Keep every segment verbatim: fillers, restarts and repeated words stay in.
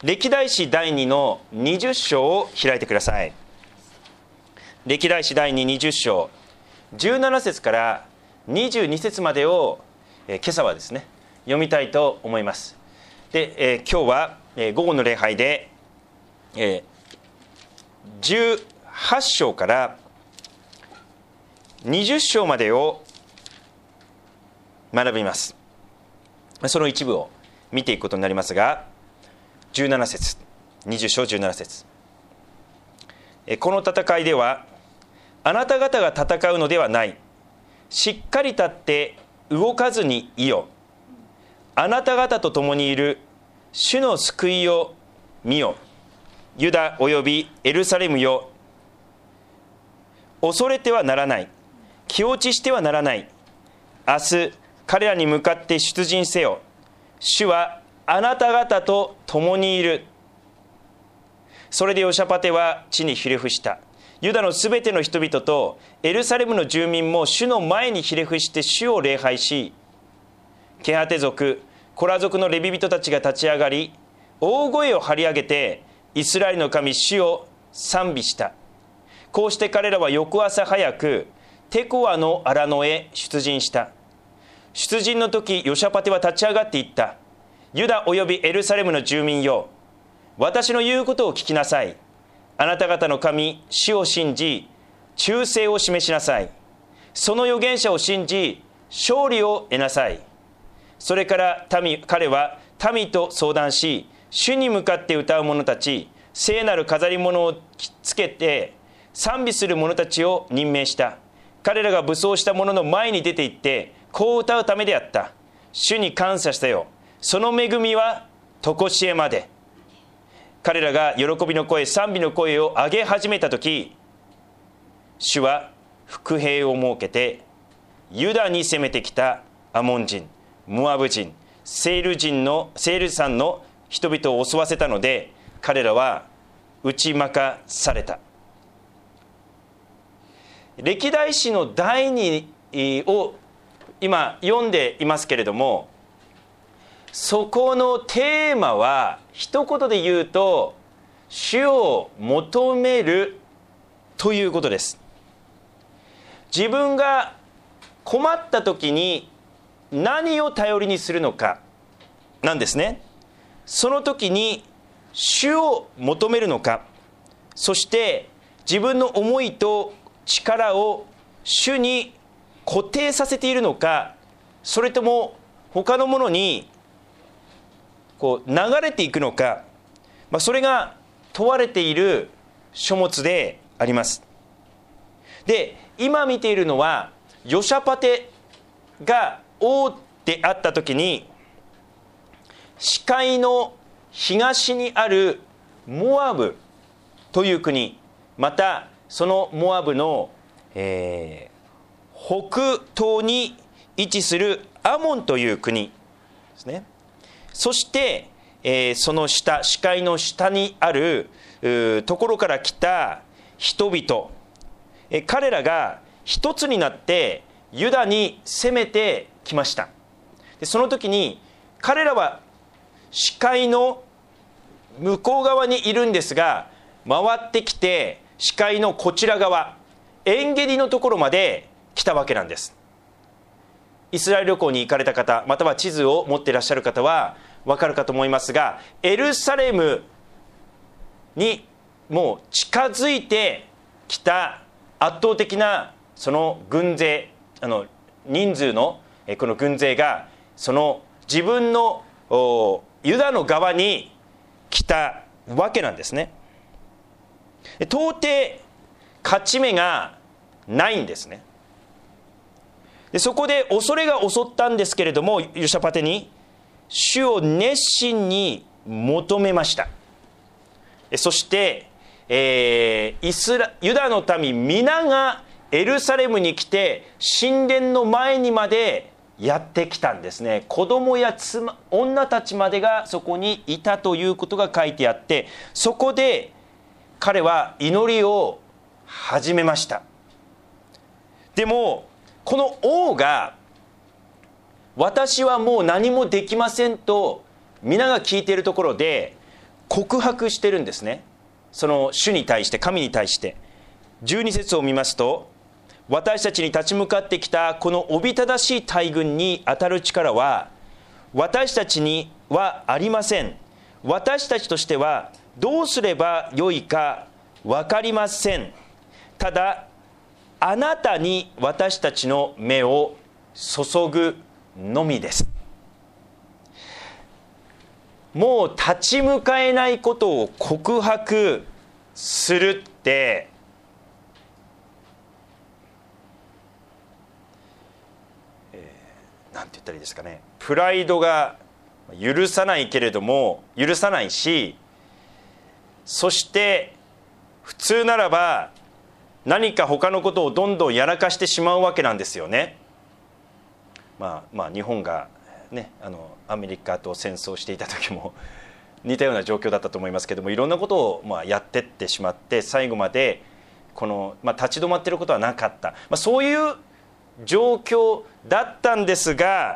歴代史だいにのにじゅっ章を開いてください。歴代史だいににじゅっ章じゅうなな節からにじゅうに節までを、えー、今朝はですね読みたいと思います。で、えー、今日は、えー、午後の礼拝で、えー、じゅうはち章からにじゅっ章までを学びます。その一部を見ていくことになりますが、じゅうなな節、にじゅっ章じゅうなな節、この戦いではあなた方が戦うのではない、しっかり立って動かずにいよ、あなた方と共にいる主の救いを見よ、ユダおよびエルサレムよ、恐れてはならない、気落ちしてはならない、明日彼らに向かって出陣せよ、主はあなた方と共にいる。それでヨシャパテは地にひれ伏した。ユダのすべての人々とエルサレムの住民も主の前にひれ伏して主を礼拝し、ケハテ族、コラ族のレビ人たちが立ち上がり、大声を張り上げてイスラエルの神主を賛美した。こうして彼らは翌朝早くテコアの荒野へ出陣した。出陣の時ヨシャパテは立ち上がっていった。ユダおよびエルサレムの住民よ、私の言うことを聞きなさい。あなた方の神主を信じ忠誠を示しなさい。その預言者を信じ勝利を得なさい。それから民彼は民と相談し、主に向かって歌う者たち、聖なる飾り物をつけて賛美する者たちを任命した。彼らが武装した者の前に出て行ってこう歌うためであった。主に感謝したよ、その恵みは常しえまで。彼らが喜びの声、賛美の声を上げ始めたとき、主は伏兵を設けてユダに攻めてきたアモン人、モアブ人、セール人のセール山の人々を襲わせたので、彼らは打ち負かされた。歴代史のだいにを今読んでいますけれども、そこのテーマは一言で言うと、主を求めるということです。自分が困った時に何を頼りにするのかなんですね。その時に主を求めるのか、そして自分の思いと力を主に固定させているのか、それとも他のものにこう流れていくのか、まあ、それが問われている書物であります。で、今見ているのはヨシャパテが王であった時に、死海の東にあるモアブという国、またそのモアブの、えー、北東に位置するアモンという国ですね。そして、えー、その下、死海の下にあるところから来た人々、えー、彼らが一つになってユダに攻めてきました。で、その時に彼らは死海の向こう側にいるんですが、回ってきて死海のこちら側、エンゲディのところまで来たわけなんです。イスラエル旅行に行かれた方、または地図を持っていらっしゃる方は分かるかと思いますが、エルサレムにもう近づいてきた圧倒的なその軍勢、あの人数のこの軍勢がその自分のユダの側に来たわけなんですね。到底勝ち目がないんですね。で、そこで恐れが襲ったんですけれども、ヨシャパテに主を熱心に求めました。そして、えー、イスラユダの民皆がエルサレムに来て神殿の前にまでやってきたんですね。子供や妻、女たちまでがそこにいたということが書いてあって、そこで彼は祈りを始めました。でもこの王が私はもう何もできませんと皆が聞いているところで、 告白してるんですね。その主に対して、神に対して。じゅうに節を見ますと、私たちに立ち向かってきたこのおびただしい大軍に当たる力は私たちにはありません。私たちとしてはどうすればよいか分かりません。ただあなたに私たちの目を注ぐのみです。もう立ち向かえないことを告白するって、えー、なんて言ったらいいですかね、プライドが許さないけれども許さないし、そして普通ならば何か他のことをどんどんやらかしてしまうわけなんですよね。まあまあ日本がね、あのアメリカと戦争していた時も似たような状況だったと思いますけども、いろんなことをまあやってってしまって最後までこの、まあ、立ち止まっていることはなかった、まあ、そういう状況だったんですが、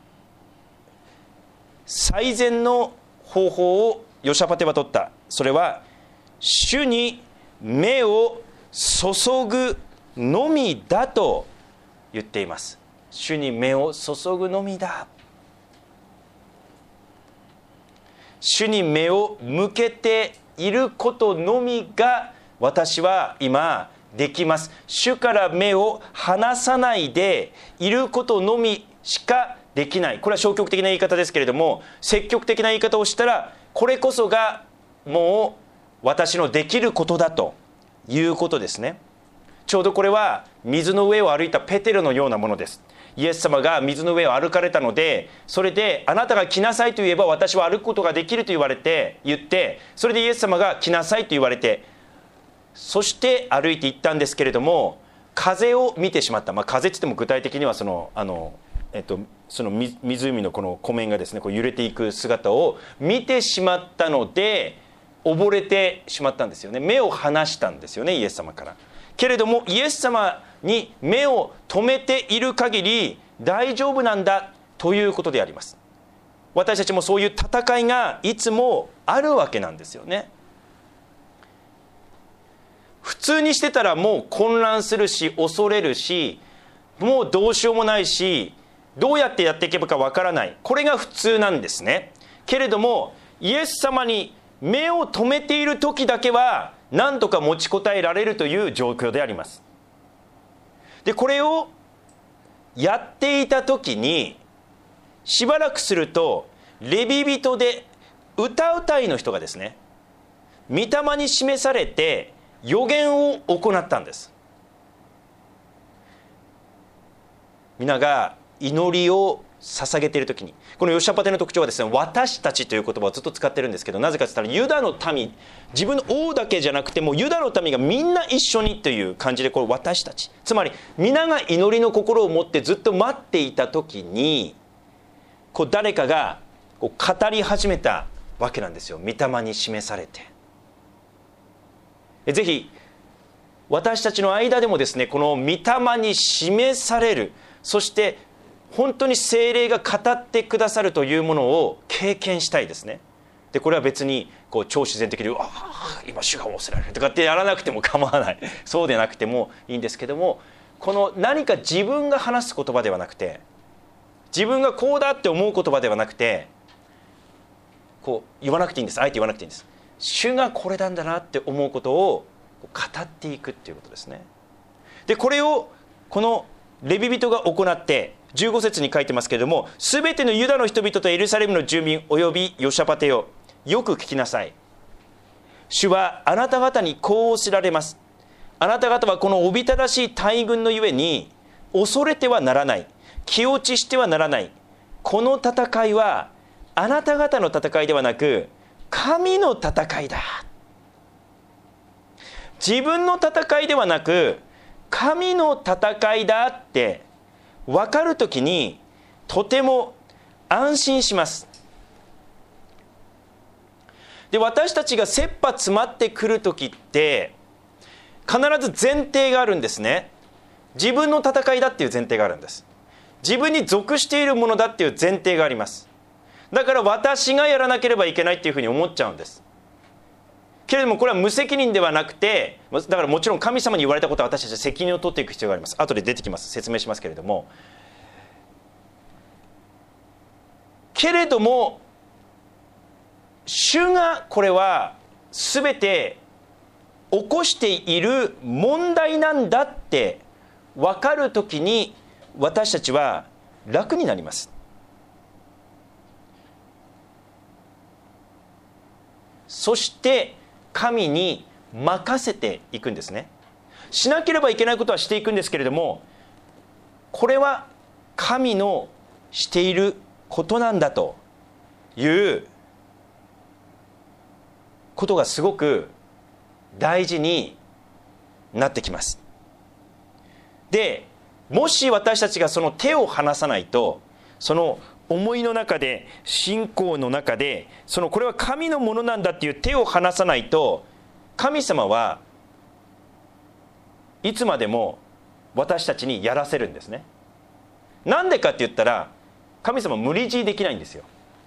最善の方法をヨシャパテは取った。それは主に目を注ぐのみだと言っています。主に目を注ぐのみだ。主に目を向けていることのみが私は今できます。主から目を離さないでいることのみしかできない。これは消極的な言い方ですけれども、積極的な言い方をしたらこれこそがもう私のできることだということですね。ちょうどこれは水の上を歩いたペテロのようなものです。イエス様が水の上を歩かれたので、それであなたが来なさいと言えば私は歩くことができると言われて言って、それでイエス様が来なさいと言われて、そして歩いていったんですけれども、風を見てしまった。まあ、風って言っても具体的にはそのあの、えっと、その湖のこの湖面がですね、こう揺れていく姿を見てしまったので溺れてしまったんですよね。目を離したんですよね、イエス様から。けれどもイエス様に目を留めている限り大丈夫なんだということであります。私たちもそういう戦いがいつもあるわけなんですよね。普通にしてたらもう混乱するし恐れるし、もうどうしようもないし、どうやってやっていけばかわからない。これが普通なんですね。けれどもイエス様に目を留めている時だけは何とか持ちこたえられるという状況であります。でこれをやっていた時にしばらくするとレビ人で歌う隊の人がですね、御霊に示されて予言を行ったんです。皆が祈りを捧げている時に、このヨシャパテの特徴はですね、私たちという言葉をずっと使ってるんですけど、なぜかといったらユダの民、自分の王だけじゃなくてもユダの民がみんな一緒にという感じで、これ私たち、つまり皆が祈りの心を持ってずっと待っていた時に、こう誰かがこう語り始めたわけなんですよ。御霊に示されて。ぜひ私たちの間でもですね、この御霊に示される、そして本当に聖霊が語ってくださるというものを経験したいですね。でこれは別にこう超自然的に「ああ今主が仰せられる」とかってやらなくても構わない、そうでなくてもいいんですけども、この何か自分が話す言葉ではなくて、自分がこうだって思う言葉ではなくて、こう言わなくていいんです。あえて言わなくていいんです。主がこれなんだなって思うことを語っていくっていうことですね。でこれをこのレビ人が行って、じゅうご節に書いてますけれども、すべてのユダの人々とエルサレムの住民およびヨシャパテよ、よく聞きなさい。主はあなた方にこうお知られます。あなた方はこのおびただしい大軍のゆえに恐れてはならない、気落ちしてはならない。この戦いはあなた方の戦いではなく神の戦いだ。自分の戦いではなく神の戦いだって分かるときにとても安心します。で私たちが切羽詰まってくるときって必ず前提があるんですね。自分の戦いだっていう前提があるんです。自分に属しているものだっていう前提があります。だから私がやらなければいけないっていうふうに思っちゃうんです。 けれどもこれは無責任ではなくて、だからもちろん神様に言われたことは私たちは責任を取っていく必要があります。後で出てきます、説明しますけれども、けれども主がこれは全て起こしている問題なんだって分かるときに私たちは楽になります。そして神に任せていくんですね。しなければいけないことはしていくんですけれども、これは神のしていることなんだということがすごく大事になってきます。で、もし私たちがその手を離さないと、その思いの中で、信仰の中で、そのこれは神のものなんだっていう手を離さないと、神様はいつまでも私たちにやらせるんですね。なんでかって言ったら、神様無理強いできないんですよ。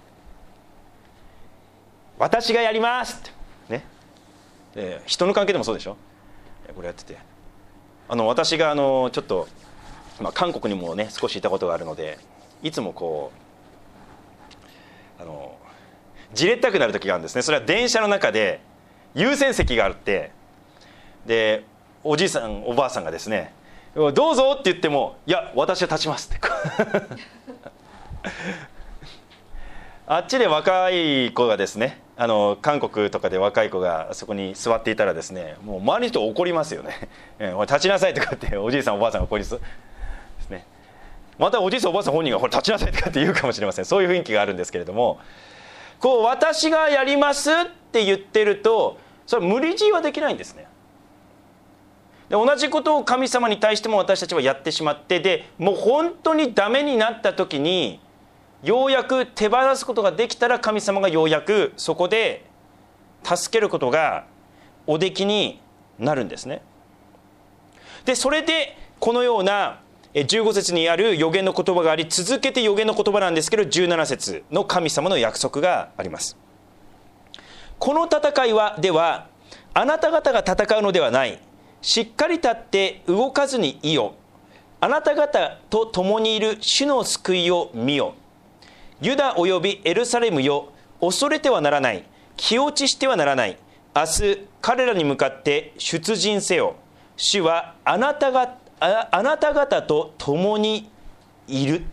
私がやりますってね、えー、人の関係でもそうでしょ。これやってて、あの私があのちょっと、まあ、韓国にもね少しいたことがあるので、いつもこうあのじれったくなる時があるんですね。それは電車の中で優先席があって、でおじいさんおばあさんがですね、どうぞって言っても、いや私は立ちますってあっちで若い子がですね、あの韓国とかで若い子がそこに座っていたらですね、もう周りの人怒りますよねえ立ちなさいとかっておじいさんおばあさんが怒りそうですね。またおじいさんおばあさん本人がこれ立ちなさいとかって言うかもしれません。そういう雰囲気があるんですけれども、こう私がやりますって言ってると、それは無理強いはできないんですね。で同じことを神様に対しても私たちはやってしまって、でもう本当にダメになった時にようやく手放すことができたら、神様がようやくそこで助けることがおできになるんですね。でそれでこのようなじゅうご節にある預言の言葉があり、続けて預言の言葉なんですけど、じゅうなな節の神様の約束があります。この戦いはではあなた方が戦うのではない、しっかり立って動かずにいよ、あなた方と共にいる主の救いを見よ、ユダおよびエルサレムよ、恐れてはならない、気落ちしてはならない、明日彼らに向かって出陣せよ、主はあなたがあ、あなた方と共にいる、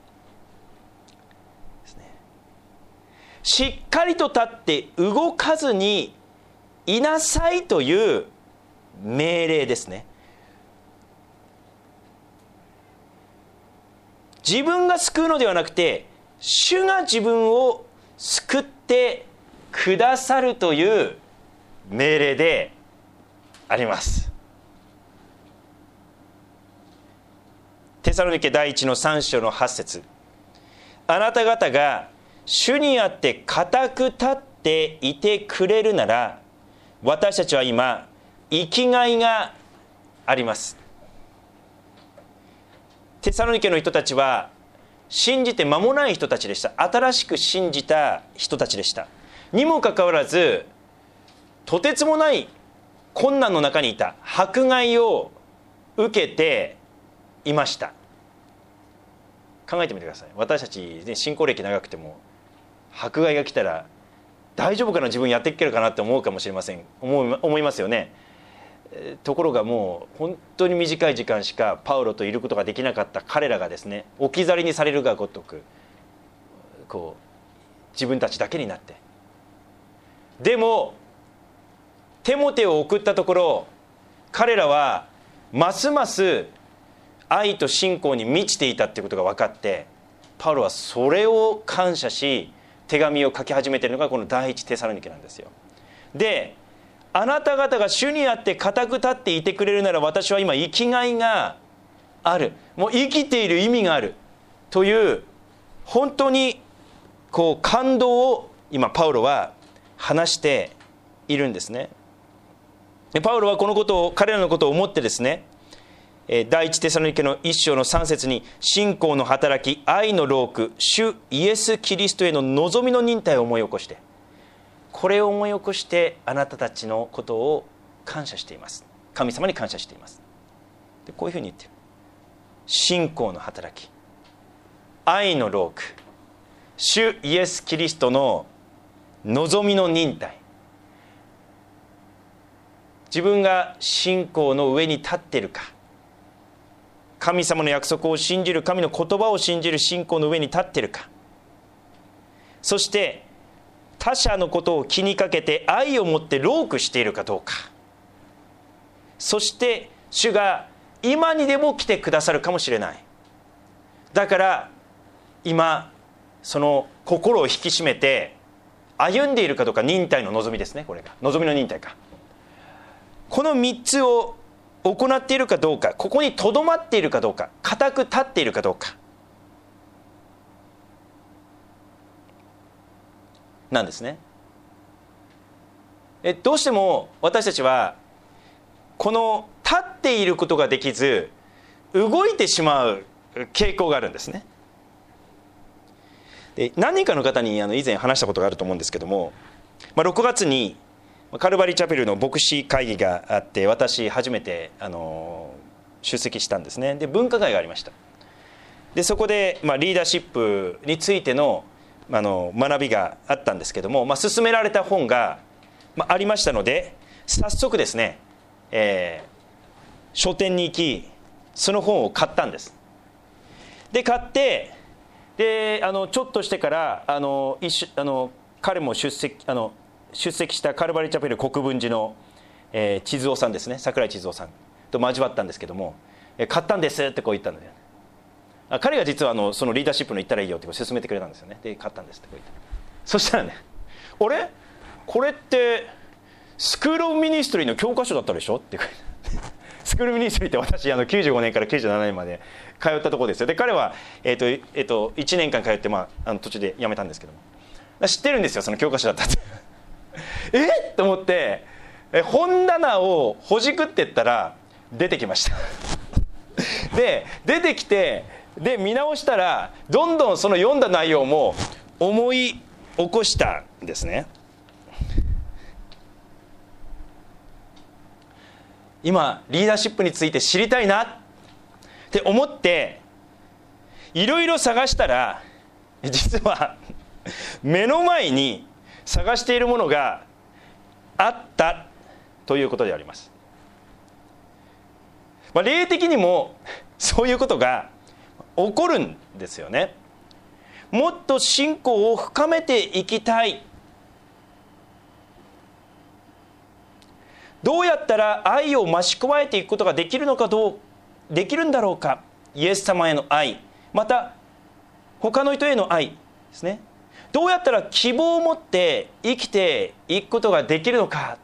しっかりと立って動かずにいなさいという命令ですね。自分が救うのではなくて、主が自分を救ってくださるという命令であります。テサロニケ第一のさん章のはち節、あなた方が主にあって固く立っていてくれるなら、私たちは今生きがいがあります。テサロニケの人たちは信じて間もない人たちでした。新しく信じた人たちでした。にもかかわらず、とてつもない困難の中にいた。迫害を受けていました。考えてみてください。私たち、ね、信仰歴長くても迫害が来たら大丈夫かな、自分やっていけるかなって思うかもしれません。思い、思いますよね。ところがもう本当に短い時間しかパウロといることができなかった彼らがですね、置き去りにされるがごとくこう自分たちだけになって、でもテモテを送ったところ、彼らはますます愛と信仰に満ちていたっていうことが分かって、パウロはそれを感謝し手紙を書き始めているのがこの第一テサロニケなんですよ。で、あなた方が主にあって固く立っていてくれるなら、私は今生きがいがある、もう生きている意味があるという本当にこう感動を今パウロは話しているんですね。でパウロはこのことを、彼らのことを思ってですね、第一テサロニケの一章のさん節に、信仰の働き、愛の労苦、主イエス・キリストへの望みの忍耐を思い起こして、 これを思い起こしてあなたたちのことを感謝しています。神様に感謝しています。でこういうふうに言ってる。信仰の働き、愛の労苦、主イエス・キリストの望みの忍耐、自分が信仰の上に立っているか、神様の約束を信じる、神の言葉を信じる信仰の上に立っているか、そして他者のことを気にかけて愛を持って労苦しているかどうか、そして主が今にでも来てくださるかもしれない。だから今その心を引き締めて歩んでいるかどうか、忍耐の望みですね。これが望みの忍耐か。このみっつを行っているかどうか、ここにとどまっているかどうか、固く立っているかどうかなんですね。えどうしても私たちはこの立っていることができず動いてしまう傾向があるんですね。で何人かの方にあの以前話したことがあると思うんですけども、まあ、ろくがつにカルバリーチャペルの牧師会議があって、私初めてあの出席したんですね。で文化会がありました。でそこで、まあ、リーダーシップについてのあの学びがあったんですけども、まあ、勧められた本が、まあ、ありましたので、早速ですね、えー、書店に行きその本を買ったんです。で買ってであのちょっとしてからあの一あの彼も出席あの出席したカルバリーチャペル国分寺の、えー、千鶴夫さんですね、桜井千鶴夫さんと交わったんですけども、えー、買ったんですってこう言ったんだよね。あ彼が実はあのそのリーダーシップの言ったらいいよって勧めてくれたんですよね。で買ったんですってこう言った。そしたらね、あれこれってスクールオブミニストリーの教科書だったでしょってこう言った。スクールミニストリーって私あのきゅうじゅうごねんからきゅうじゅうななねんまで通ったところですよ。で彼は、えーとえー、といちねんかん通って、まあ、あの途中で辞めたんですけども、知ってるんですよその教科書だったってえっと思ってえ本棚をほじくってったら出てきましたで出てきてで見直したらどんどんその読んだ内容も思い起こしたんですね。今リーダーシップについて知りたいなって思っていろいろ探したら、実は目の前に探しているものがあったということであります。まあ、霊的にもそういうことが起こるんですよね。もっと信仰を深めていきたい、どうやったら愛を増し加えていくことができるのかどうできるんだろうか。イエス様への愛、また他の人への愛ですね。どうやったら希望を持って生きていくことができるのか、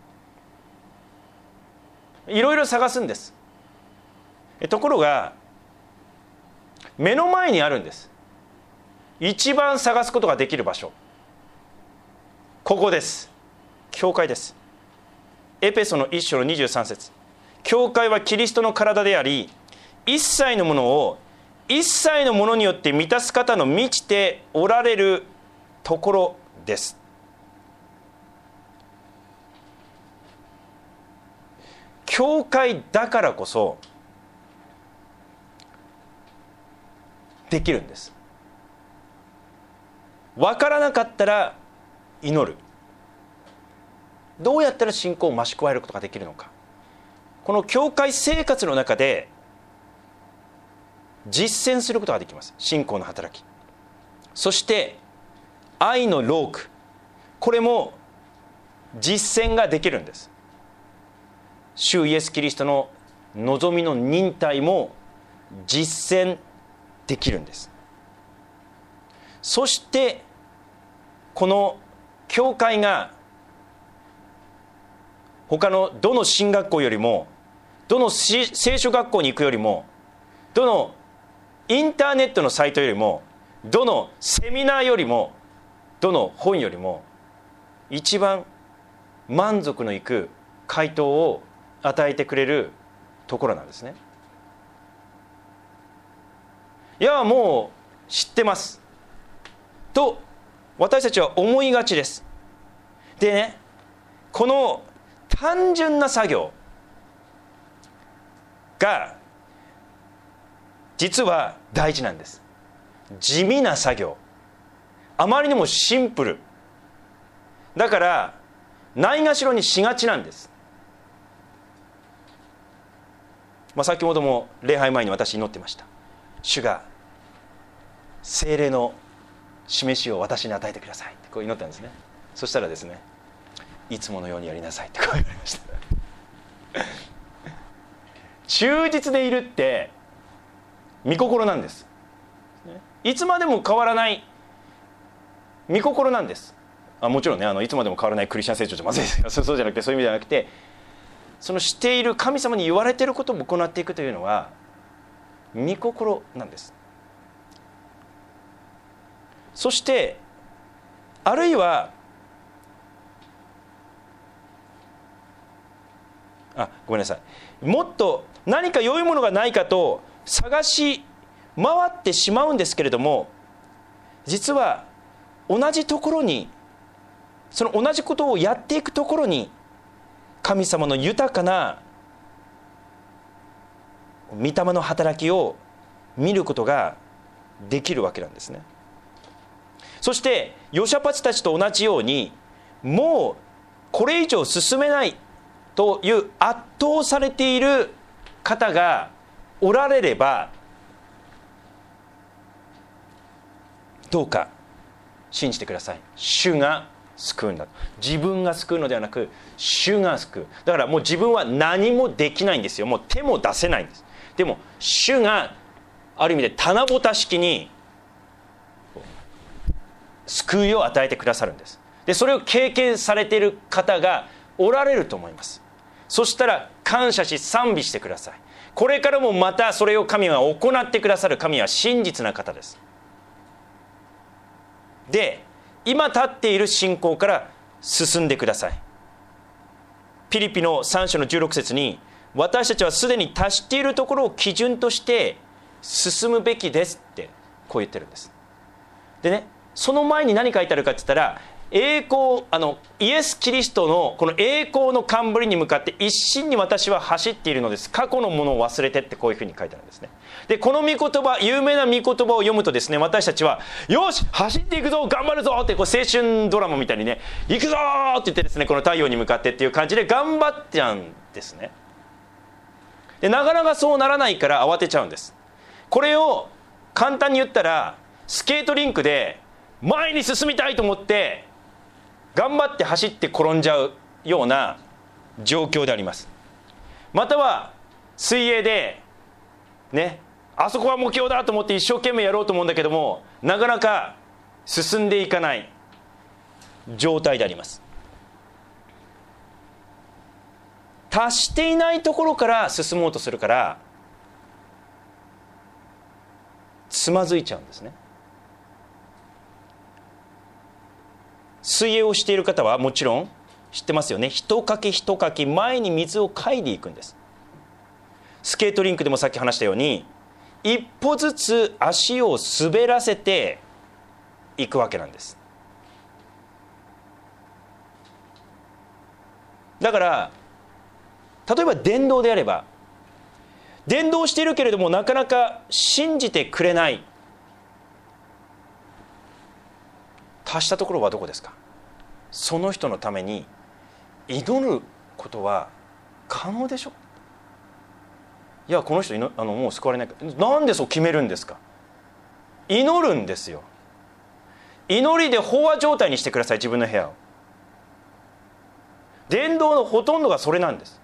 いろいろ探すんです。ところが目の前にあるんです。一番探すことができる場所、ここです。教会です。エペソの一章のにじゅうさん節、教会はキリストの体であり、一切のものを一切のものによって満たす方の満ちておられるところです。教会だからこそできるんです。分からなかったら祈る。どうやったら信仰を増し加えることができるのか、この教会生活の中で実践することができます。信仰の働き、そして愛の労苦、これも実践ができるんです。主イエスキリストの望みの忍耐も実践できるんです。そしてこの教会が他のどの進学校よりも、どの聖書学校に行くよりも、どのインターネットのサイトよりも、どのセミナーよりも、どの本よりも一番満足のいく回答を与えてくれるところなんですね。いやもう知ってますと私たちは思いがちです。 でね、この単純な作業が実は大事なんです。地味な作業、あまりにもシンプルだからないがしろにしがちなんです。まあ、先ほども礼拝前に私祈ってました。主が聖霊の示しを私に与えてくださいってこう祈ったんですね。そしたらですね、いつものようにやりなさいってこう言われました忠実でいるって御心なんです。いつまでも変わらない御心なんです。あもちろんね、あのいつまでも変わらないクリスチャン成長じゃまずいですよ。そうじゃなくて、そういう意味じゃなくて、そのしている神様に言われていることを行っていくというのは御心なんです。そしてあるいはあごめんなさいもっと何か良いものがないかと探し回ってしまうんですけれども、実は同じところに、その同じことをやっていくところに神様の豊かな御霊の働きを見ることができるわけなんですね。そしてヨシャパツたちと同じように、もうこれ以上進めないという圧倒されている方がおられれば、どうか信じてください。主が救うんだ。自分が救うのではなく主が救う。だからもう自分は何もできないんですよ。もう手も出せないんです。でも主がある意味で棚ぼた式に救いを与えてくださるんです。でそれを経験されている方がおられると思います。そしたら感謝し賛美してください。これからもまたそれを神が行ってくださる神は真実な方です。で今立っている信仰から進んでください。ピリピのさん章のじゅうろく節に、私たちはすでに達しているところを基準として進むべきですってこう言ってるんです。でね、その前に何書いてあるかって言ったら、栄光あのイエス・キリストのこの栄光の冠に向かって一心に私は走っているのです。過去のものを忘れてってこういうふうに書いてあるんですね。でこの御言葉、有名な御言葉を読むとですね、私たちはよし走っていくぞ頑張るぞってこう青春ドラマみたいにね、行くぞって言ってですね、この太陽に向かってっていう感じで頑張っちゃうんですね。でなかなかそうならないから慌てちゃうんです。これを簡単に言ったら、スケートリンクで前に進みたいと思って頑張って走って転んじゃうような状況であります。または水泳でね、あそこは目標だと思って一生懸命やろうと思うんだけども、なかなか進んでいかない状態であります。達していないところから進もうとするからつまずいちゃうんですね。水泳をしている方はもちろん知ってますよね。一かき一かき前に水をかいでいくんです。スケートリンクでもさっき話したように、一歩ずつ足を滑らせていくわけなんです。だから例えば電動であれば、電動しているけれどもなかなか信じてくれない、達したところはどこですか。その人のために祈ることは可能でしょ。いやこの人あのもう救われないから、なんでそう決めるんですか。祈るんですよ。祈りで飽和状態にしてください、自分の部屋を。伝道のほとんどがそれなんです。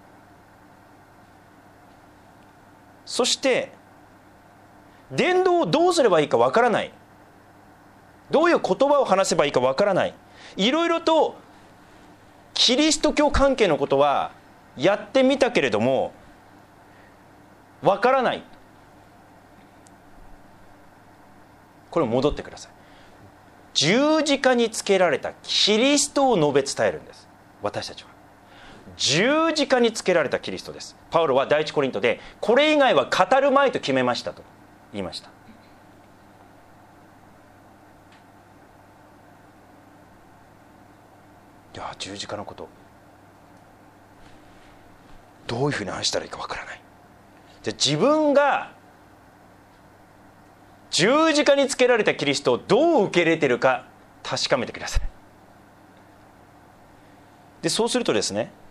そして伝道をどうすればいいかわからない、どういう言葉を話せばいいかわからない、いろいろとキリスト教関係のことはやってみたけれどもわからない、これ戻ってください。十字架につけられたキリストを述べ伝えるんです。私たちは十字架につけられたキリストです。パウロは第一コリントでこれ以外は語るまいと決めましたと言いました。 いや十字架のことどういうふうに話したらいいかわからない。じゃあ自分が十字架につけられたキリストをどう受け入れているか確かめてください。でそうするとですね、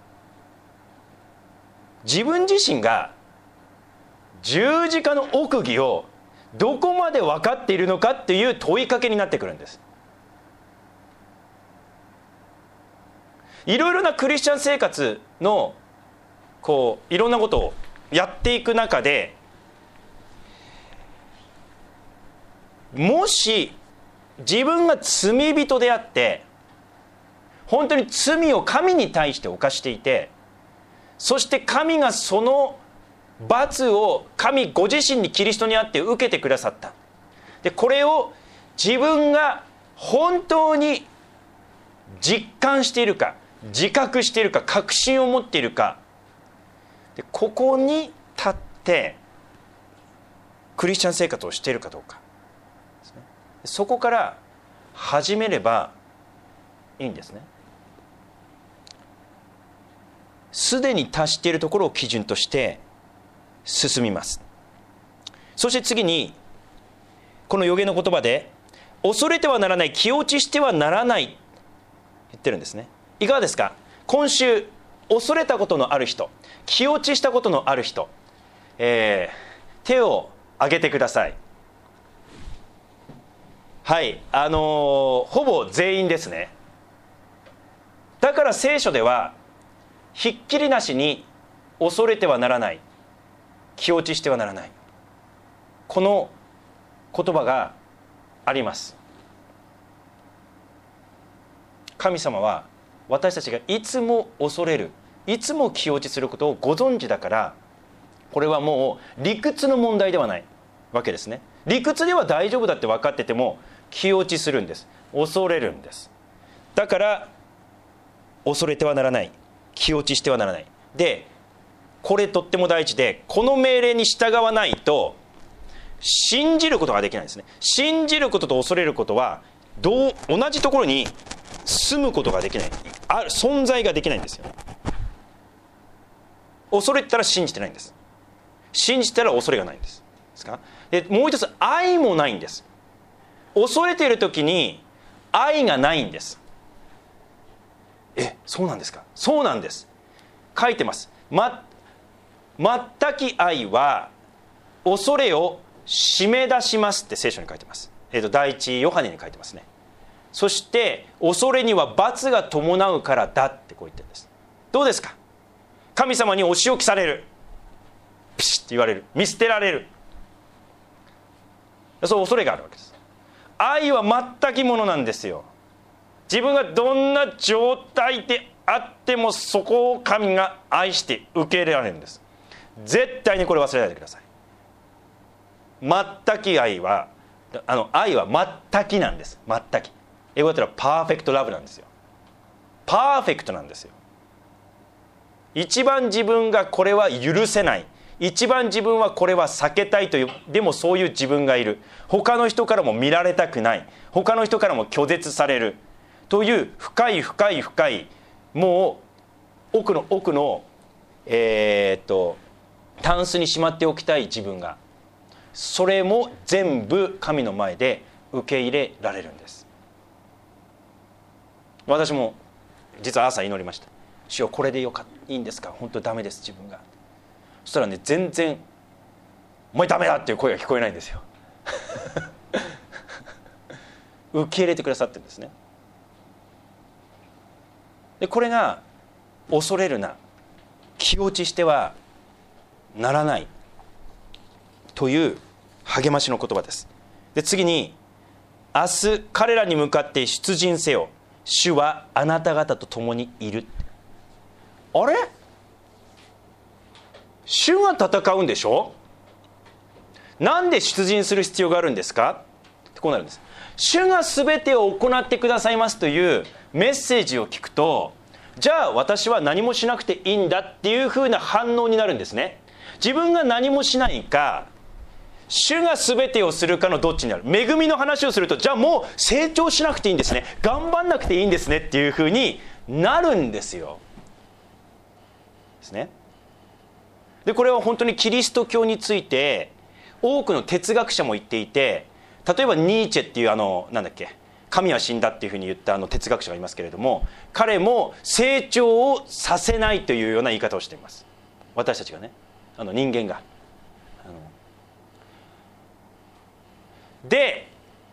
自分自身が十字架の奥義をどこまで分かっているのかっていう問いかけになってくるんです。いろいろなクリスチャン生活のこういろんなことをやっていく中で、もし自分が罪人であって本当に罪を神に対して犯していて、そして神がその罰を神ご自身にキリストにあって受けてくださった。でこれを自分が本当に実感しているか、自覚しているか、確信を持っているか、でここに立ってクリスチャン生活をしているかどうか、そこから始めればいいんですね。すでに達しているところを基準として進みます。そして次にこの預言の言葉で恐れてはならない、気落ちしてはならない言ってるんですね。いかがですか。今週恐れたことのある人、気落ちしたことのある人、えー、手を挙げてください。はい、あのー、ほぼ全員ですね。だから聖書ではひっきりなしに恐れてはならない、気落ちしてはならない、この言葉があります。神様は私たちがいつも恐れる、いつも気落ちすることをご存知だから、これはもう理屈の問題ではないわけですね。理屈では大丈夫だって分かってても気落ちするんです。恐れるんです。だから恐れてはならない、気落ちしてはならない。でこれとっても大事で、この命令に従わないと信じることができないんですね。信じることと恐れることはどう同じところに住むことができない、あ存在ができないんですよ。恐れてたら信じてないんです。信じたら恐れがないんです。ですか。でもう一つ、愛もないんです。恐れている時に愛がないんです。え、そうなんですか。そうなんです。書いてます。ま全き愛は恐れを締め出しますって聖書に書いてます。えーと第一ヨハネに書いてますね。そして恐れには罰が伴うからだってこう言ってるんです。どうですか。神様にお仕置きされる、ピシッと言われる、見捨てられる、そう恐れがあるわけです。愛は全きものなんですよ。自分がどんな状態であってもそこを神が愛して受け入れられるんです。絶対にこれ忘れないでください。全き愛はあの愛は全きなんです。全き、英語だったらパーフェクトラブなんですよ。パーフェクトなんですよ。一番自分がこれは許せない、一番自分はこれは避けたいという、でもそういう自分がいる、他の人からも見られたくない、他の人からも拒絶されるという深い深い深い、もう奥の奥のえー、っとタンスにしまっておきたい自分が、それも全部神の前で受け入れられるんです。私も実は朝祈りました。主よ、これでよかったいいんですか、本当にダメです自分が。そしたらね、全然お前ダメだっていう声が聞こえないんですよ受け入れてくださってるんですね。でこれが恐れるな、気落ちしてはならないという励ましの言葉です。で次に、明日彼らに向かって出陣せよ、主はあなた方と共にいる。あれ、主が戦うんでしょ。なんで出陣する必要があるんですかってこうなるんです。主が全てを行ってくださいますというメッセージを聞くと、じゃあ私は何もしなくていいんだっていうふうな反応になるんですね。自分が何もしないか、 主が全てをするかのどっちにある。恵みの話をすると、じゃあもう成長しなくていいんですね、頑張んなくていいんですねっていうふうになるんですよ。ですね。でこれは本当にキリスト教について多くの哲学者も言っていて、例えばニーチェっていうあのなんだっけ神は死んだっていうふうに言ったあの哲学者がいますけれども、彼も成長をさせないというような言い方をしています。私たちがね、あの人間があので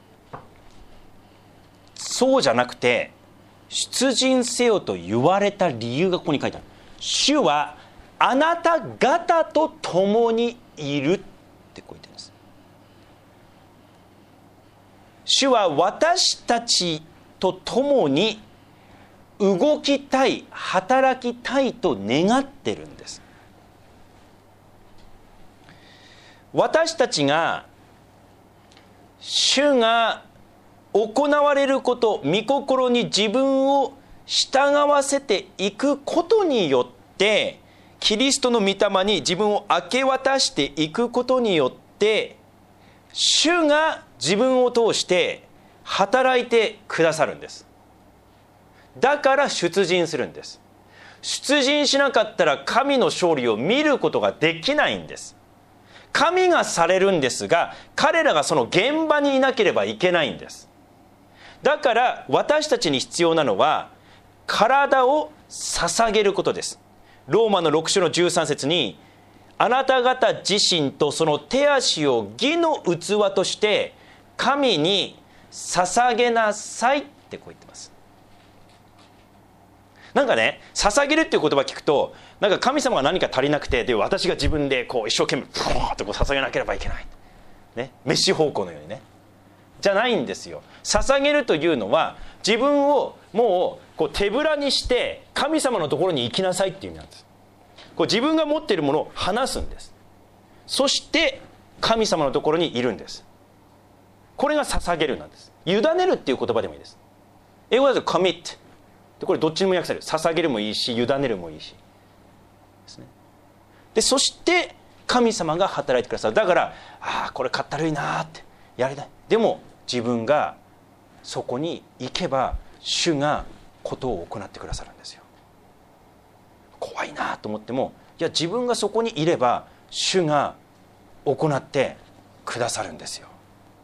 そうじゃなくて、出陣せよと言われた理由がここに書いてある。主はあなた方と共にいるってこう言ってるんです。主は私たちと共に動きたい、働きたいと願ってるんです。私たちが主が行われること、御心に自分を従わせていくことによって、キリストの御霊に自分を明け渡していくことによって、主が自分を通して働いてくださるんです。だから出陣するんです。出陣しなかったら神の勝利を見ることができないんです。神がされるんですが、彼らがその現場にいなければいけないんです。だから私たちに必要なのは体を捧げることです。ローマのろく章のじゅうさん節に、あなた方自身とその手足を義の器として神に捧げなさいってこう言ってます。なんかね、捧げるっていう言葉聞くと、なんか神様が何か足りなくて、で私が自分でこう一生懸命ブワーッとこう捧げなければいけない、ね、メッシ方向のようにね、じゃないんですよ。捧げるというのは、自分をもうこう手ぶらにして神様のところに行きなさいっていう意味なんです。こう自分が持っているものを離すんです。そして神様のところにいるんです。これが捧げるなんです。委ねるっていう言葉でもいいです。英語だと commit、 これどっちにも訳せる。捧げるもいいし、委ねるもいいしですね。でそして神様が働いてくださる。だからああこれかったるいなってやりたい。でも自分がそこに行けば主がことを行ってくださるんですよ。怖いなと思っても、いや自分がそこにいれば主が行ってくださるんですよ。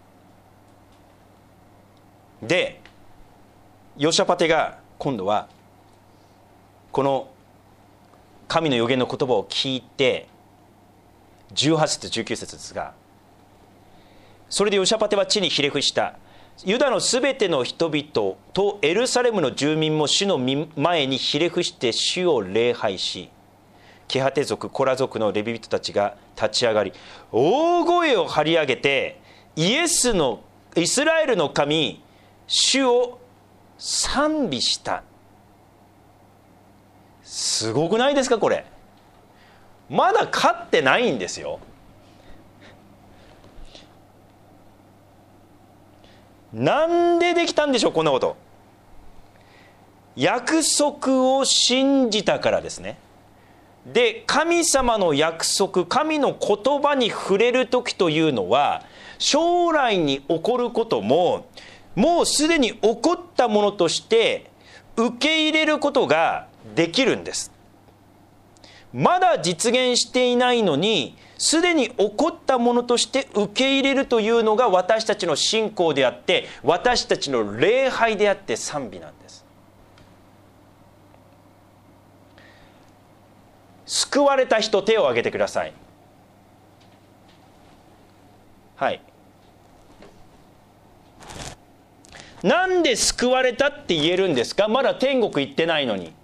でヨシャパテが今度はこの神の預言の言葉を聞いて、じゅうはち節じゅうきゅう節ですが、それでヨシャパテは地にひれ伏した。ユダのすべての人々とエルサレムの住民も主の前にひれ伏して主を礼拝し、ケハテ族コラ族のレビ人たちが立ち上がり、大声を張り上げてイエスのイスラエルの神主を賛美した。すごくないですかこれ。まだ勝ってないんですよ。なんでできたんでしょうこんなこと。約束を信じたからですね。で神様の約束、神の言葉に触れる時というのは、将来に起こることももうすでに起こったものとして受け入れることができるんです。まだ実現していないのにすでに起こったものとして受け入れるというのが私たちの信仰であって、私たちの礼拝であって賛美なんです。救われた人、手を挙げてください。はい。なんで救われたって言えるんですか。まだ天国行ってないのに。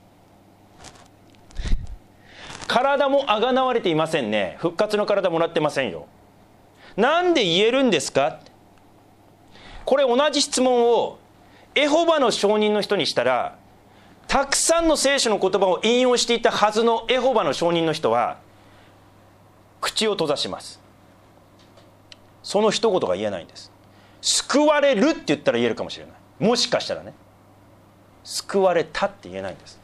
体もあがなわれていませんね。復活の体もらってませんよ。なんで言えるんですか。これ同じ質問をエホバの証人の人にしたら、たくさんの聖書の言葉を引用していたはずのエホバの証人の人は口を閉ざします。その一言が言えないんです。救われるって言ったら言えるかもしれない。もしかしたらね。救われたって言えないんです。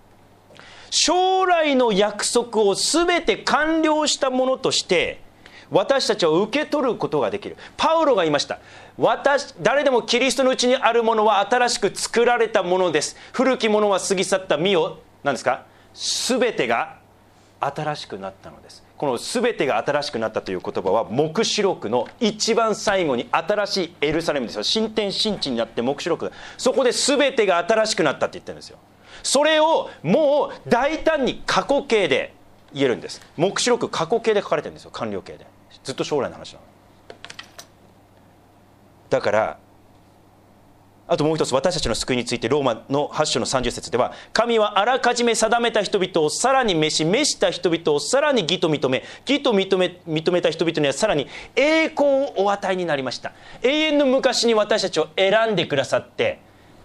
将来の約束を全て完了したものとして、 私たちを受け取ることができる。パウロが言いました。私誰でもキリストのうちにあるものは新しく作られたものです。古きものは過ぎ去った。見よ、何ですか、すべてが新しくなったのです。このすべてが新しくなったという言葉は黙示録の一番最後に新しいエルサレムですよ。新天新地になって黙示録、そこで全てが新しくなったって言ってるんですよ。それをもう大胆に過去形で言えるんです。黙示録過去形で書かれてるんですよ。完了形で。ずっと将来の話なの。だからあともう一つ、私たちの救いについてローマのはち章のさんじゅっ節では、神はあらかじめ定めた人々をさらに召し、召した人々をさらに義と認め、義と認め認めた人々にはさらに栄光をお与えになりました。永遠の昔に私たちを選んでくださって、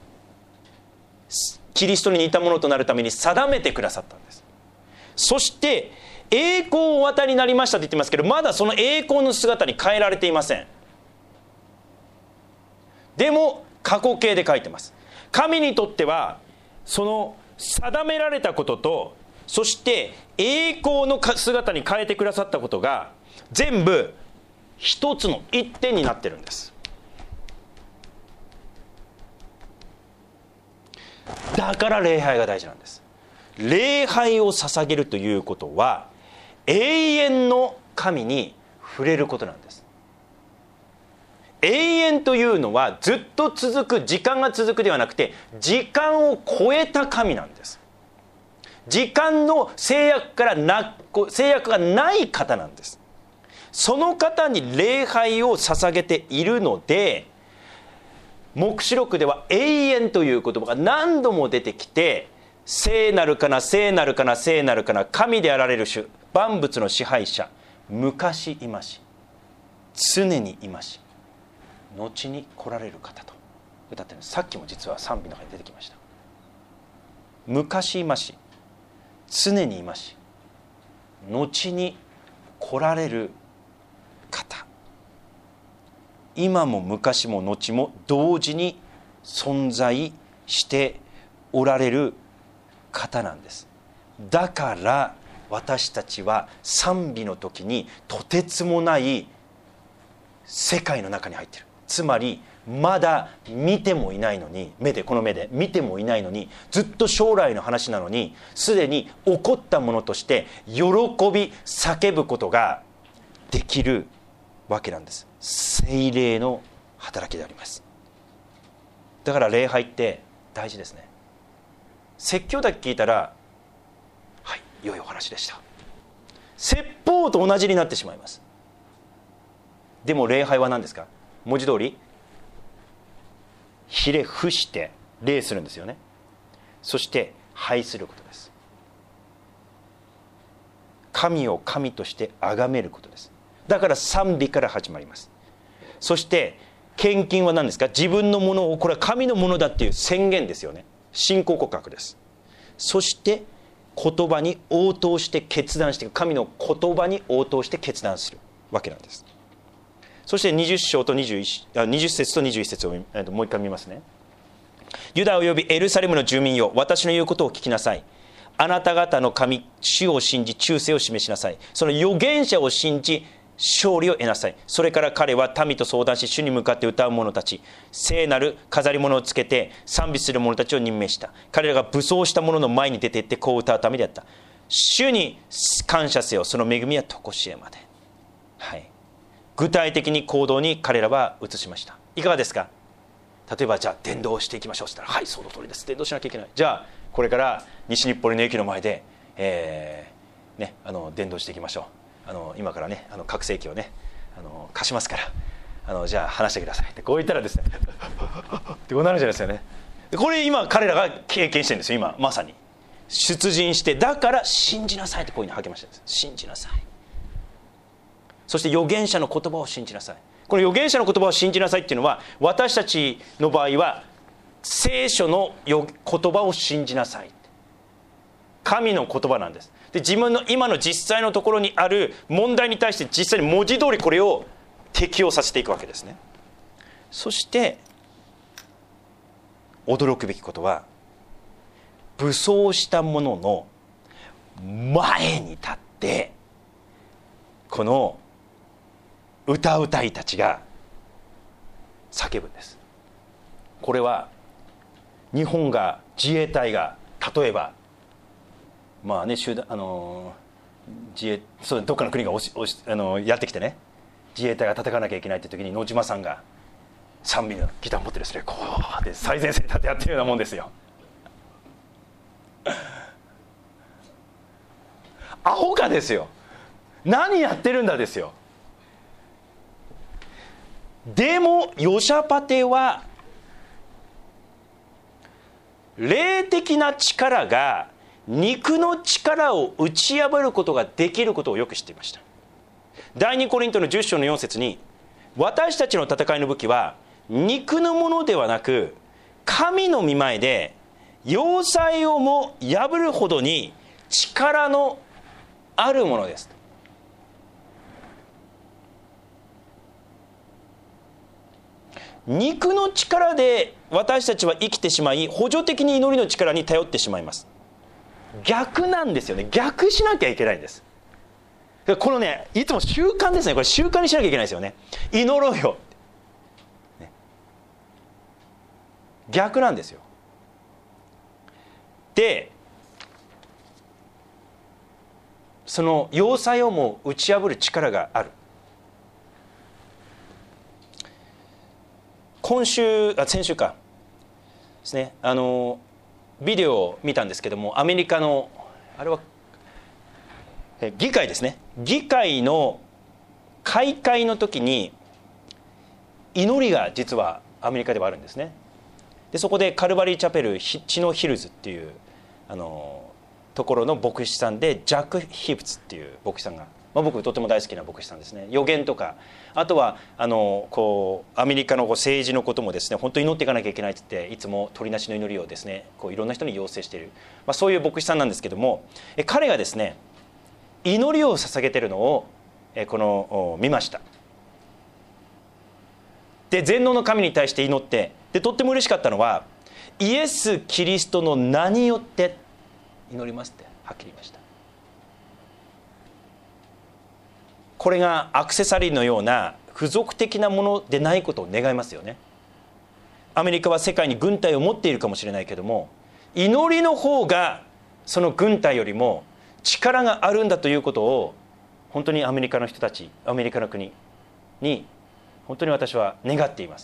キリストに似たものとなるために定めてくださったんです。そして栄光をお与えになりましたと言ってますけど、まだその栄光の姿に変えられていません。でも過去形で書いてます。神にとってはその定められたことと、そして栄光の姿に変えてくださったことが全部一つの一点になってるんです。だから礼拝が大事なんです。礼拝を捧げるということは永遠の神に触れることなんです。永遠というのはずっと続く、時間が続くではなくて、時間を超えた神なんです。時間の制約からな制約がない方なんです。その方に礼拝を捧げているので、黙示録では永遠という言葉が何度も出てきて、聖なるかな聖なるかな聖なるかな、神であられる主、万物の支配者、昔いまし、常にいまし、後に来られる方と歌ってるんです。さっきも実は賛美の中に出てきました。昔いまし、常にいまし、後に来られる方、今も昔も後も同時に存在しておられる方なんです。だから私たちは賛美の時にとてつもない世界の中に入っている。つまりまだ見てもいないのに、目でこの目で見てもいないのに、ずっと将来の話なのに、すでに起こったものとして喜び叫ぶことができるわけなんです。聖霊の働きであります。だから礼拝って大事ですね。説教だけ聞いたら、はい、良いお話でした、説法と同じになってしまいます。でも礼拝は何ですか？文字通りひれ伏して礼するんですよね。そして拝することです。神を神として崇めることです。だから賛美から始まります。そして献金は何ですか？自分のものを、これは神のものだっていう宣言ですよね。信仰告白です。そして言葉に応答して決断していく、神の言葉に応答して決断するわけなんです。そしてにじゅう章とにじゅういち、あにじゅっ節とにじゅういち節をもう一回見ますね。ユダおよびエルサレムの住民よ、私の言うことを聞きなさい。あなた方の神主を信じ忠誠を示しなさい。その預言者を信じ勝利を得なさい。それから彼は民と相談し、主に向かって歌う者たち、聖なる飾り物をつけて賛美する者たちを任命した。彼らが武装した者の前に出て行ってこう歌うためであった。主に感謝せよ、その恵みは常しえまで。はい、具体的に行動に彼らは移しました。いかがですか？例えばじゃあ伝道していきましょうって言ったら、はい、その通りです、伝道しなきゃいけない。じゃあこれから西日暮里の駅の前で、えーね、あの伝道していきましょう。あの今からね、あの拡声器をね、あの貸しますから、あのじゃあ話してくださいってこう言ったらですねってこうなるじゃないですかね。これ今彼らが経験してるんですよ。今まさに出陣して、だから信じなさいってこういうふうに励ましてるんです。信じなさい。そして預言者の言葉を信じなさい。この預言者の言葉を信じなさいっていうのは、私たちの場合は聖書の言葉を信じなさい、神の言葉なんです。で、自分の今の実際のところにある問題に対して実際に文字通りこれを適用させていくわけですね。そして驚くべきことは、武装した者の前に立ってこの歌うたいたちが叫ぶんです。これは日本が自衛隊が例えばまあね集団あの自衛そうどっかの国がおしおしあのやってきてね自衛隊が戦わなきゃいけないって時に野島さんが賛美のギター持ってですねこうって最前線に立ってやってるようなもんですよ。アホかですよ。何やってるんだですよ。でもヨシャパテは霊的な力が肉の力を打ち破ることができることをよく知っていました。第二コリントのじゅっ章のよん節に私たちの戦いの武器は肉のものではなく神の御前で要塞をも破るほどに力のあるものです。肉の力で私たちは生きてしまい補助的に祈りの力に頼ってしまいます。逆なんですよね。逆しなきゃいけないんです。このねいつも習慣ですね。これ習慣にしなきゃいけないですよね。祈ろうよ、ね、逆なんですよ。でその要塞をも打ち破る力がある。今週あ先週かですね、あのビデオを見たんですけども、アメリカのあれはえ議会ですね、議会の開会の時に祈りが実はアメリカではあるんですね。でそこでカルバリーチャペル血のヒルズっていうあのところの牧師さんでジャック・ヒプツっていう牧師さんが、まあ、僕とても大好きな牧師さんですね。予言とかあとはあのこうアメリカのこう政治のこともですね本当に祈っていかなきゃいけないって言っていつも鳥なしの祈りをですねこういろんな人に要請している、まあ、そういう牧師さんなんですけども、え彼がですね祈りを捧げているのをえこの見ました。で全能の神に対して祈ってでとっても嬉しかったのはイエス・キリストの名によって祈りますってはっきり言いました。これがアクセサリーのような付属的なものでないことを願いますよね。アメリカは世界に軍隊を持っているかもしれないけども祈りの方がその軍隊よりも力があるんだということを本当にアメリカの人たちアメリカの国に本当に私は願っています。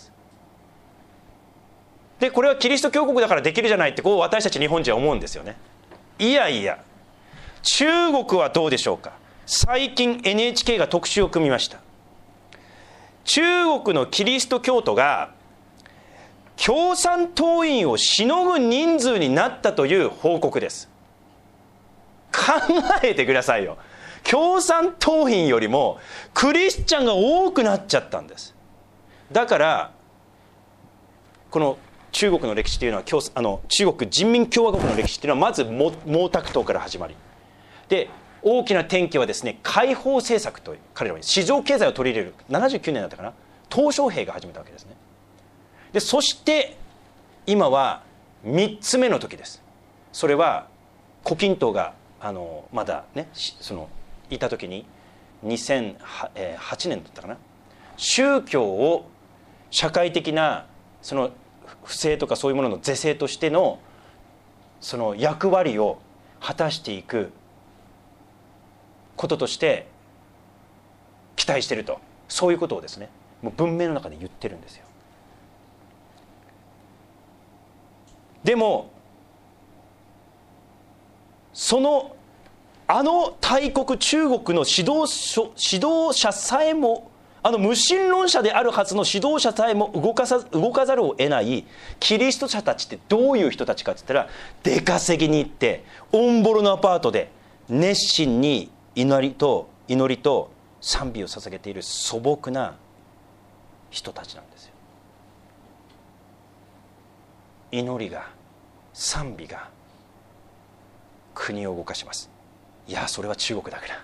でこれはキリスト教国だからできるじゃないってこう私たち日本人は思うんですよね。いやいや中国はどうでしょうか。最近 エヌエイチケー が特集を組みました。中国のキリスト教徒が共産党員をしのぐ人数になったという報告です。考えてくださいよ。共産党員よりもクリスチャンが多くなっちゃったんです。だからこの中国の歴史というのはあの中国人民共和国の歴史というのはまず毛沢東から始まりで大きな転機はですね開放政策と彼らは市場経済を取り入れるななじゅうきゅうねんだったかな鄧小平が始めたわけですね。でそして今はみっつめの時です。それは胡錦涛があのまだねそのいた時ににせんはちねんだったかな宗教を社会的なその不正とかそういうものの是正としてのその役割を果たしていくこととして期待しているとそういうことをですねもう文明の中で言ってるんですよ。でもそのあの大国中国の指導者、指導者さえもあの無神論者であるはずの指導者さえも動かさ動かざるを得ないキリスト者たちってどういう人たちかって言ったら出稼ぎに行ってオンボロのアパートで熱心に祈りと祈りと賛美を捧げている素朴な人たちなんですよ。祈りが賛美が国を動かします。いやそれは中国だけだ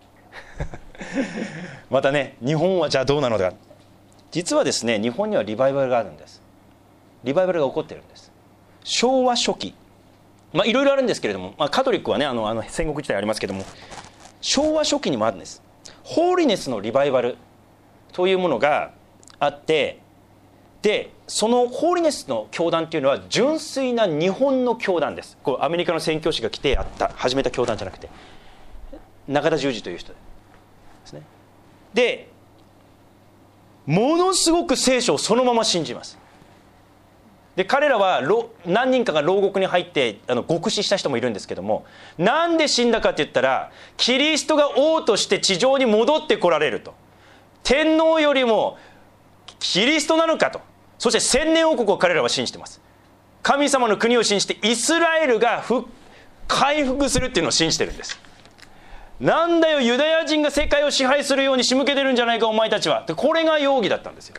またね日本はじゃあどうなのか。実はですね日本にはリバイバルがあるんです。リバイバルが起こってるんです。昭和初期まあいろいろあるんですけれども、まあ、カトリックはねあのあの戦国時代ありますけども昭和初期にもあるんです。ホーリネスのリバイバルというものがあって、でそのホーリネスの教団というのは純粋な日本の教団です。こうアメリカの宣教師が来てやった始めた教団じゃなくて、中田十二という人ですね。でものすごく聖書をそのまま信じます。で彼らは何人かが牢獄に入ってあの獄死した人もいるんですけども、なんで死んだかって言ったら、キリストが王として地上に戻ってこられると、天皇よりもキリストなのかと、そして千年王国を彼らは信じてます。神様の国を信じてイスラエルが回復するっていうのを信じてるんです。なんだよ、ユダヤ人が世界を支配するように仕向けてるんじゃないかお前たちは、これが容疑だったんですよ。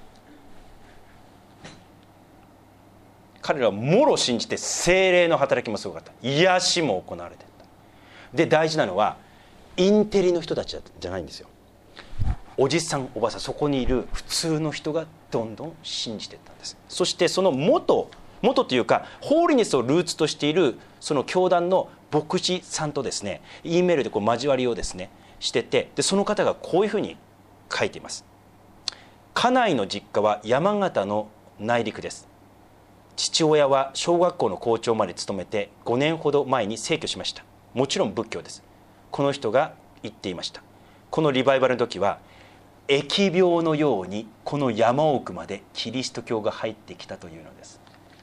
彼らはもろ信じて、聖霊の働きもすごかった、癒しも行われていた。で大事なのはインテリの人たちじゃないんですよ。おじさんおばさん、そこにいる普通の人がどんどん信じていったんです。そしてその元元というかホーリネスをルーツとしているその教団の牧師さんとですね、 E メールでこう交わりをですねしてて、でその方がこういうふうに書いています。家内の実家は山形の内陸です。父親は小学校の校長まで務めてごねんほど前に逝去しました。もちろん仏教です。この人が言っていました。このリバイバルの時は疫病のようにこの山奥までキリスト教が入ってきたというのです。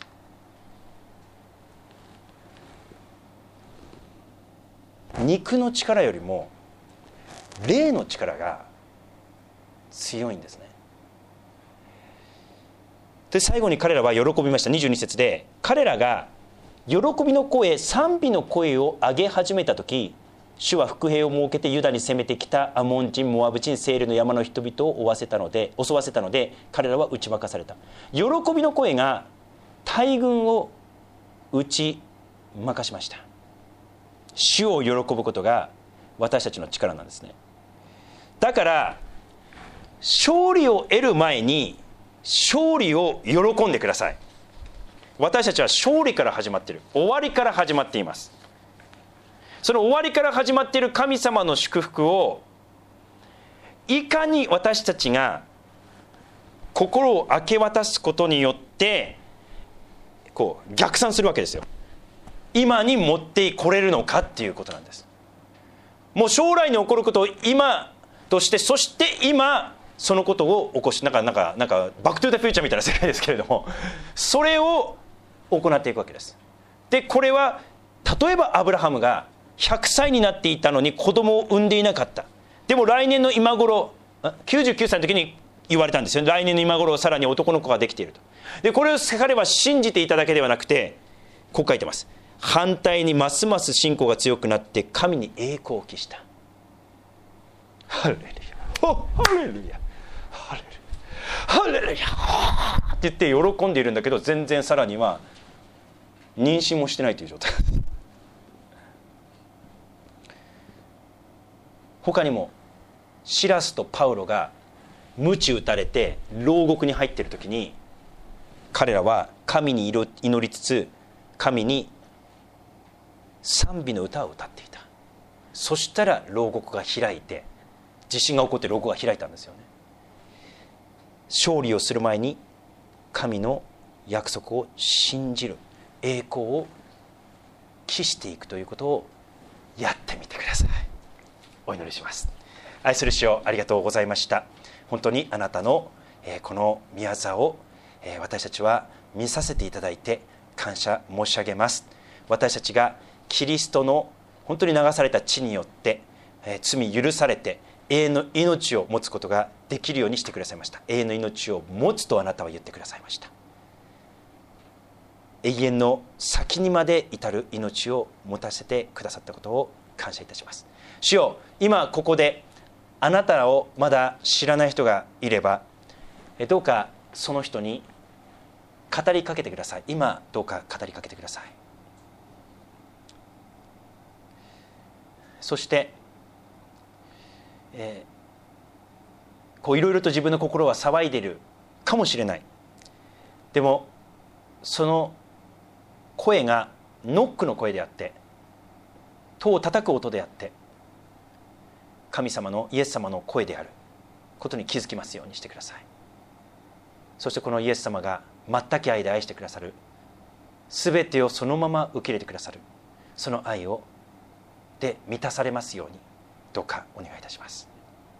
肉の力よりも霊の力が強いんですね。で最後に彼らは喜びました。にじゅうに節で、彼らが喜びの声、賛美の声を上げ始めた時、主は伏兵を設けてユダに攻めてきたアモン人、モアブ人、セールの山の人々を襲わせたので襲わせたので彼らは打ち負かされた。喜びの声が大軍を打ち負かしました。主を喜ぶことが私たちの力なんですね。だから勝利を得る前に勝利を喜んでください。私たちは勝利から始まっている、終わりから始まっています。その終わりから始まっている神様の祝福をいかに私たちが心を明け渡すことによってこう逆算するわけですよ。今に持ってこれるのかっていうことなんです。もう将来に起こることを今として、そして今そのことを起こし、なんかなんかなんかバックトゥーザフューチャーみたいな世界ですけれども、それを行っていくわけです。でこれは例えばアブラハムがひゃくさいになっていたのに子供を産んでいなかった。でも来年の今頃きゅうじゅうきゅうさいの時に言われたんですよ。来年の今頃さらに男の子ができていると。でこれを彼は信じていただけではなくて、こう書いてます。反対にますます信仰が強くなって神に栄光を期した。ハレルヤ、おハレルヤ、ハレルヤ、ハレルヤって言って喜んでいるんだけど、全然さらには妊娠もしてないという状態。他にもシラスとパウロが鞭打たれて牢獄に入っている時に、彼らは神に祈りつつ神に賛美の歌を歌っていた。そしたら牢獄が開いて、地震が起こって牢獄が開いたんですよね。勝利をする前に神の約束を信じる、栄光を期していくということをやってみてください。お祈りします。愛する主よ、ありがとうございました。本当にあなたのこの御業を私たちは見させていただいて感謝申し上げます。私たちがキリストの本当に流された血によって罪許されて永遠の命を持つことができるようにしてくださいました。永遠の命を持つとあなたは言ってくださいました。永遠の先にまで至る命を持たせてくださったことを感謝いたします。主よ、今ここであなたをまだ知らない人がいれば、どうかその人に語りかけてください。今どうか語りかけてください。そして、えー、こういろいろと自分の心は騒いでいるかもしれない。でもその声がノックの声であって、戸を叩く音であって、神様のイエス様の声であることに気づきますようにしてください。そしてこのイエス様が全く愛で愛してくださる、すべてをそのまま受け入れてくださる、その愛をで満たされますようにどうかお願いいたします。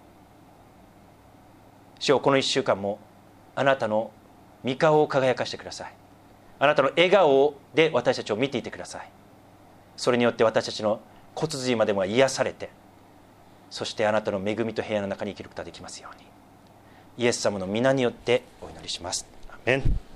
主よ、このいっしゅうかんもあなたの御顔を輝かしてください。あなたの笑顔で私たちを見ていてください。それによって私たちの骨髄までも癒されて、そしてあなたの恵みと平安の中に生きることができますように、イエス様の皆によってお祈りします。アーメン。